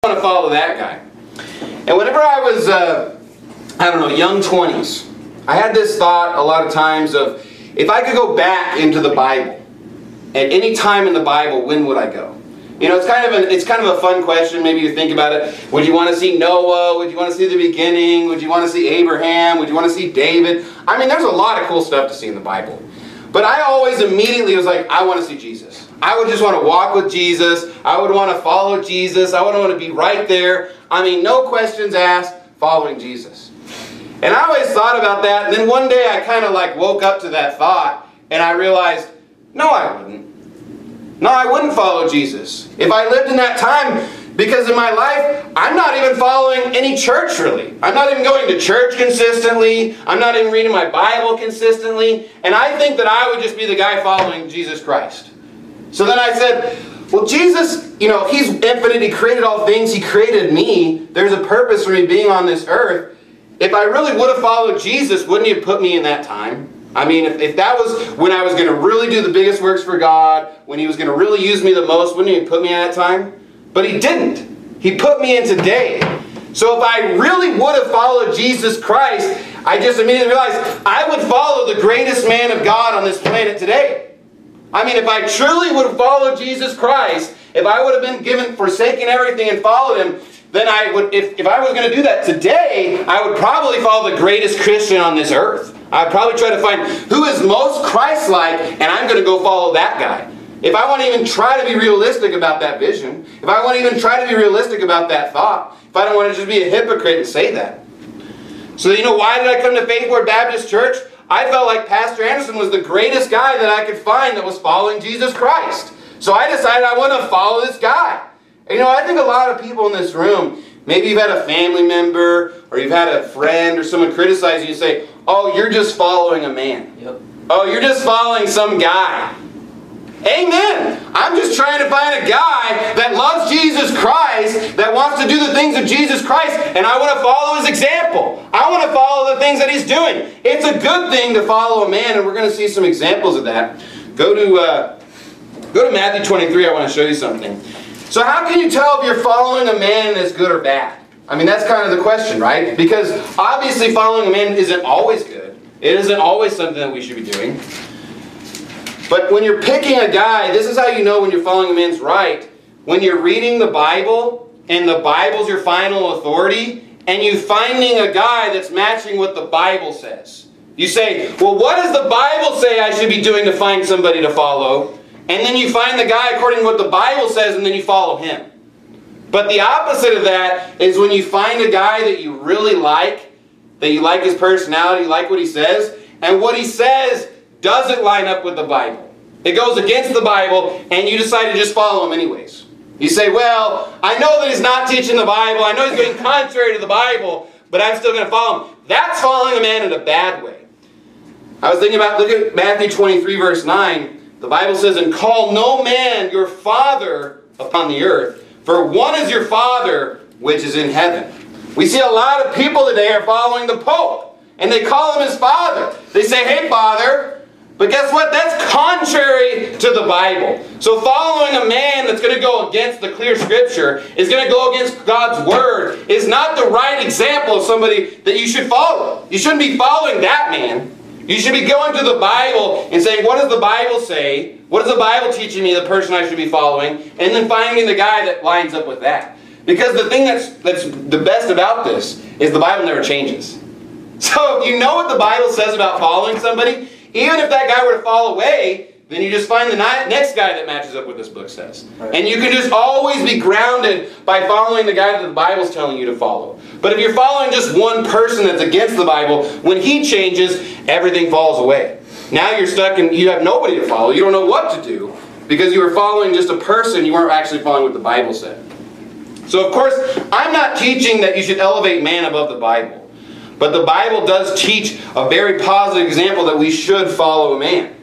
want to follow that guy. And whenever I was, young 20s, I had this thought a lot of times of, if I could go back into the Bible, at any time in the Bible, when would I go? You know, it's kind of a fun question. Maybe you think about it. Would you want to see Noah? Would you want to see the beginning? Would you want to see Abraham? Would you want to see David? I mean, there's a lot of cool stuff to see in the Bible. But I always immediately was like, I want to see Jesus. I would just want to walk with Jesus. I would want to follow Jesus. I would want to be right there. I mean, no questions asked, following Jesus. And I always thought about that. And then one day I kind of like woke up to that thought. And I realized, no, I wouldn't. No, I wouldn't follow Jesus. If I lived in that time, because in my life, I'm not even following any church really. I'm not even going to church consistently. I'm not even reading my Bible consistently. And I think that I would just be the guy following Jesus Christ. So then I said, well, Jesus, you know, He's infinite. He created all things. He created me. There's a purpose for me being on this earth. If I really would have followed Jesus, wouldn't He have put me in that time? I mean, if that was when I was going to really do the biggest works for God, when He was going to really use me the most, wouldn't He have put me in that time? But He didn't. He put me in today. So if I really would have followed Jesus Christ, I just immediately realized I would follow the greatest man of God on this planet today. I mean, if I truly would have followed Jesus Christ, if I would have been forsaken everything and followed Him, then I would, if I was going to do that today, I would probably follow the greatest Christian on this earth. I'd probably try to find who is most Christ-like, and I'm going to go follow that guy. If I want to even try to be realistic about that vision, if I want to even try to be realistic about that thought, if I don't want to just be a hypocrite and say that. So you know, why did I come to Faith Word Baptist Church? I felt like Pastor Anderson was the greatest guy that I could find that was following Jesus Christ. So I decided I want to follow this guy. And you know, I think a lot of people in this room, maybe you've had a family member or you've had a friend or someone criticize you and say, oh, you're just following a man. Yep. Oh, you're just following some guy. Amen. I'm just trying to find a guy that loves Jesus Christ, that wants to do the things of Jesus Christ, and I want to follow his example. I want to follow the things that he's doing. It's a good thing to follow a man, and we're going to see some examples of that. Go to Matthew 23. I want to show you something. So how can you tell if you're following a man that's good or bad? I mean, that's kind of the question, right? Because obviously following a man isn't always good. It isn't always something that we should be doing. But when you're picking a guy, this is how you know when you're following a man's right. When you're reading the Bible, and the Bible's your final authority, and you're finding a guy that's matching what the Bible says. You say, well, what does the Bible say I should be doing to find somebody to follow? And then you find the guy according to what the Bible says, and then you follow him. But the opposite of that is when you find a guy that you really like, that you like his personality, you like what he says, and what he says doesn't line up with the Bible. It goes against the Bible, and you decide to just follow him anyways. You say, well, I know that he's not teaching the Bible, I know he's going contrary to the Bible, but I'm still going to follow him. That's following a man in a bad way. I was thinking about, look at Matthew 23, verse 9. The Bible says, and call no man your father upon the earth, for one is your Father which is in heaven. We see a lot of people today are following the Pope, and they call him his father. They say, hey, Father. But guess what? That's contrary to the Bible. So following a man that's going to go against the clear Scripture, is going to go against God's Word, is not the right example of somebody that you should follow. You shouldn't be following that man. You should be going to the Bible and saying, what does the Bible say? What is the Bible teaching me, the person I should be following? And then finding the guy that lines up with that. Because the thing that's the best about this is the Bible never changes. So if you know what the Bible says about following somebody, even if that guy were to fall away, then you just find the next guy that matches up with this book says. Right. And you can just always be grounded by following the guy that the Bible's telling you to follow. But if you're following just one person that's against the Bible, when he changes, everything falls away. Now you're stuck and you have nobody to follow. You don't know what to do because you were following just a person. You weren't actually following what the Bible said. So of course, I'm not teaching that you should elevate man above the Bible. But the Bible does teach a very positive example that we should follow a man.